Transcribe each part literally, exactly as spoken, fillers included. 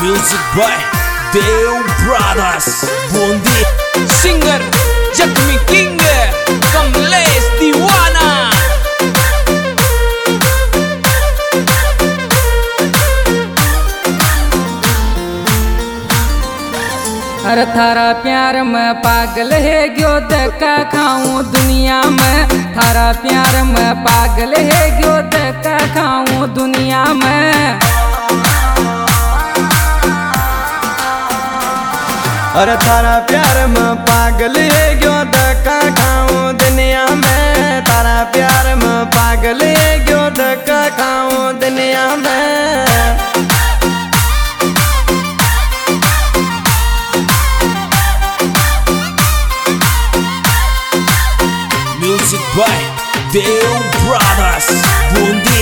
Music by Deo Brothers Bundi singer Zakhmi king Kamlesh Deewana. अरे थारा प्यार में पागल है गयो धक्का खाऊं दुनिया में। थारा प्यार में पागल है गयो धक्का खाऊं दुनिया में। अरे थारा प्यार में पागल है गयो धक्का खाऊं दुनिया में। तारा प्यार में पागल है गयो धक्का खाऊं दुनिया में। Music by Deo Brothers Bundi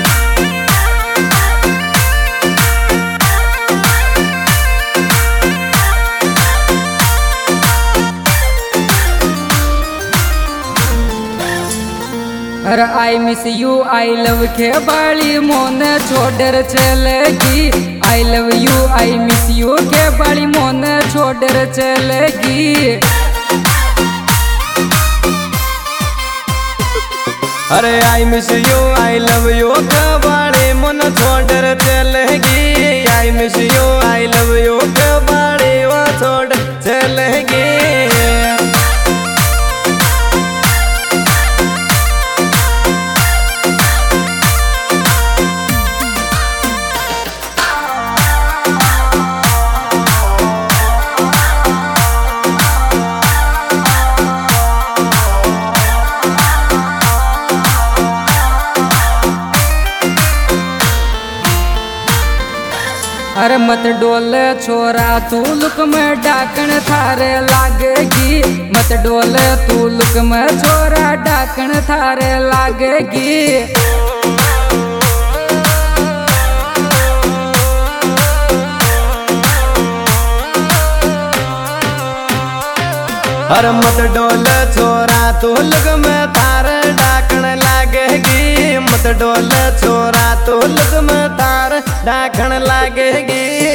अरे I miss you I love के बाली मोन छोड़र चलेगी। I love you I miss you के बाली मोन छोड़र चलेगी। अरे I miss you I love you के बाली मोन छोड़र चलेगी। I miss you I love you के बाली वो छोड़ चलेगी। अरे मत डोल छोरा तू लुक में डाकन थारे लागेगी। मत डोल तू लुक में छोरा डाकन थारे लागेगी। अरे मत डोल छोरा तू लुक में थारे डाकन लागेगी। मत डोल छोरा तू लुक में तार डाकन लागेगी।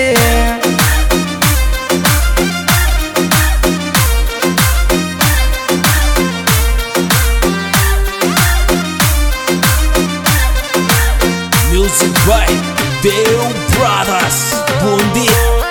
Music by Deo Brothers Bundi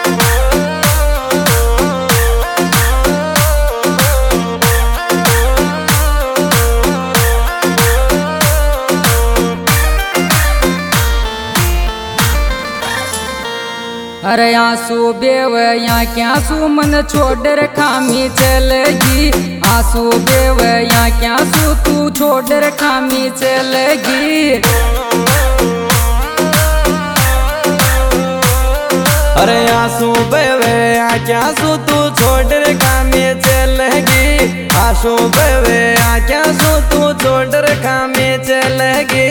अरे आंसू बेव यहाँ क्या आंसू मन छोड़ खामी चलेगी। आंसू बेव यहाँ क्या आंसू तू छोड़ खामी चलेगी। अरे आंसू बेवे क्या आंसू तू छोड़ खामी चलेगी। आंसू बेवे क्या आंसू तू छोड़ खामी चलेगी।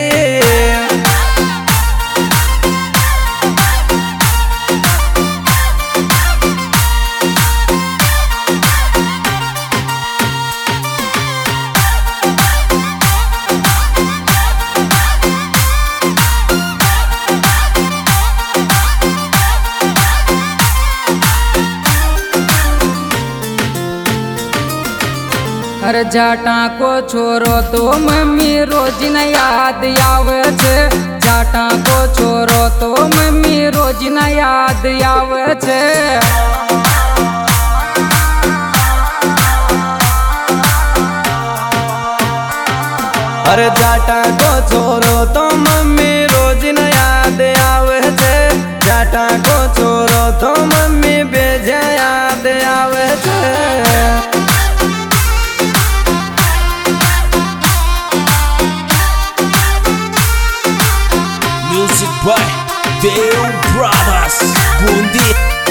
अरे जाटा को छोरो तो मम्मी रोज न याद आवे छे। जाटा को छोरो तो मम्मी रोज न याद आवे छे। अरे जाटा को छोरो तो मम्मी रोज न याद आवे छे। जाटा को छोरो तो मम्मी बेजा याद आवे छे। Music by Deo Brothers Bundi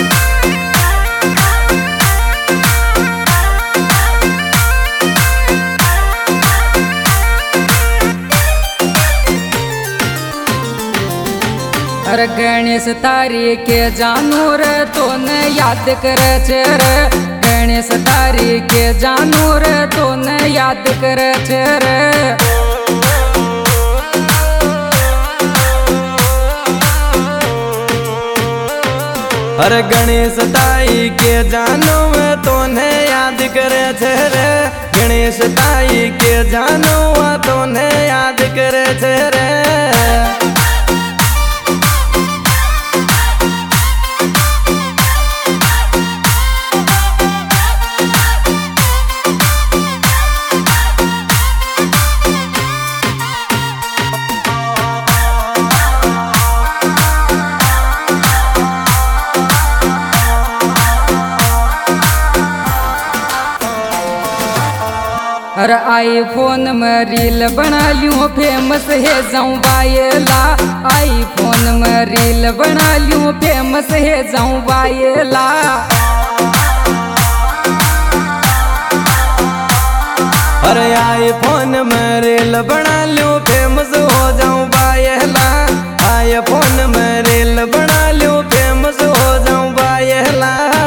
अरे गणेश तारी के जानू रे तो न याद करे छे रे। गणेश तारी के जानू रे तो न याद करे छे रे। अरे गणेश ताई के जानो मैं तोने याद करे छे रे, गणेश ताई के जानो मैं तोने याद करे छे रे। अरे आईफोन में रील बना लियो फेमस है जाऊं बायला, आईफोन में रील बना लियो फेमस है जाऊं बायला। अरे आईफोन में रील बना लियो फेमस हो जाऊं बायला, आईफोन में रील बना लियो फेमस हो जाऊं बायला।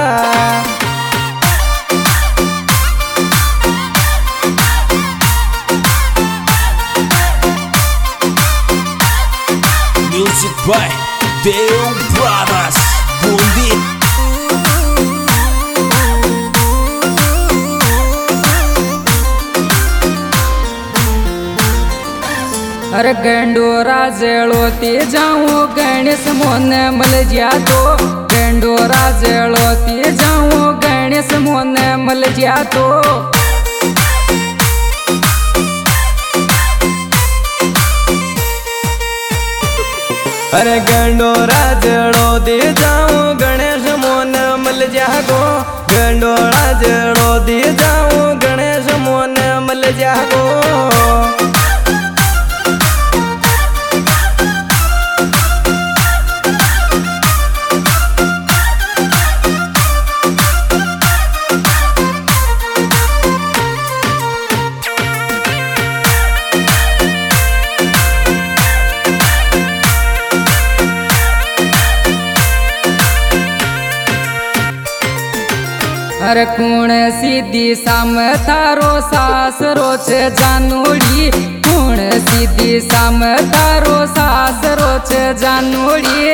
Music by Deo Brothers Bundi। अरे गंडोरा जलोती जाऊं गणेश मोन मल जा तो, गंडोरा जलोती जाऊं गणेश मोन मल जा तो। अरे गंडोरा जड़ो दे जाऊं गणेश मोन मल जागो, गंडोरा जड़ो दे जाऊं गणेश मोन मल जागो। अरे कौन सीधी साम तारो सासरो छे जानोड़ी, कौन सीधी साम तारो सासरो छे जानोड़ी।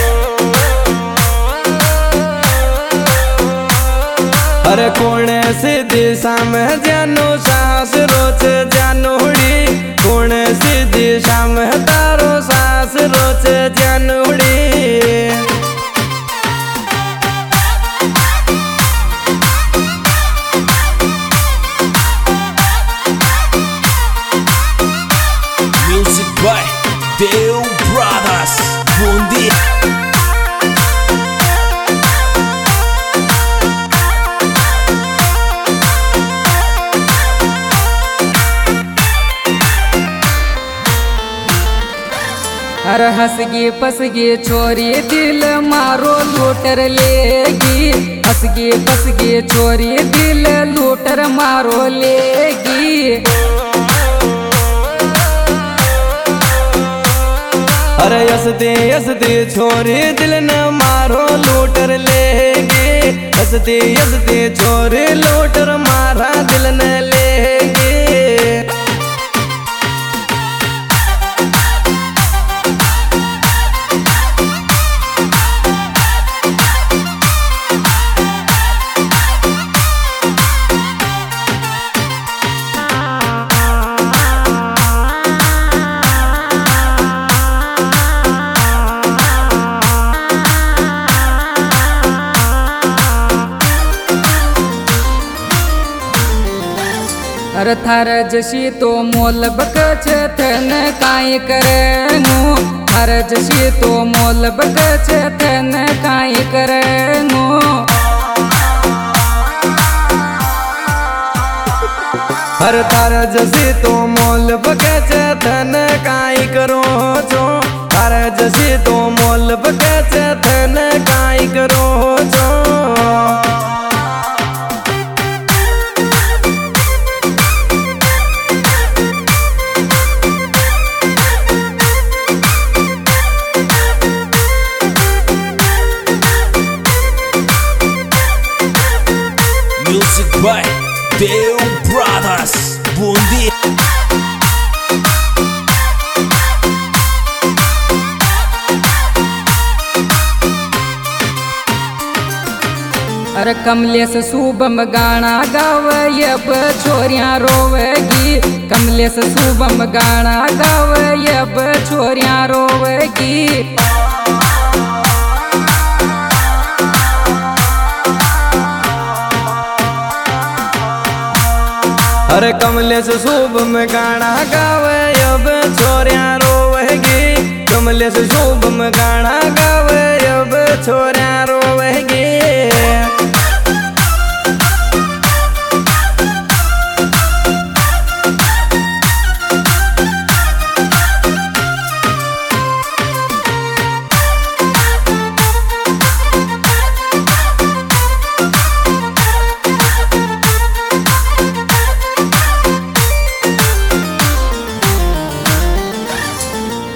अरे कौन सीधी साम जानो सासरो छे जानोड़ी, कौन सीधी साम तारो सासरो छे जानोड़ी। by Deo Brothers Bundi। अरे हंसगी पसगी छोरी दिल मारो लूटर लेगी, हंसगी पसगी छोरी दिल लूटर मारो लेगी। अरे हंसती हंसती छोरी दिल न मारो लूटर लेगी, हंसती हंसती छोरी लूटर मारा दिल न लेगी। अरे थार जशी तो मोल बक थन काई करेंगू, थार जशी तो मोल बक थन काई करेंगू। हर थार जशी तो मोल बक थन काई करो छो, थार जशी तो मोल बक थन काई करो छो। Music by Deo Brothers Bundi। अरे कमलेश शुभम गाना गावे अब छोरियां रोवेगी। कमलेश शुभम गाना गावे अब छोरियां रोवेगी। अरे कमलेश शुभम गाना गावे अब छोरियां रोवेगी। कमलेश शुभम गाना गावे अब छोरियां रोवेगी।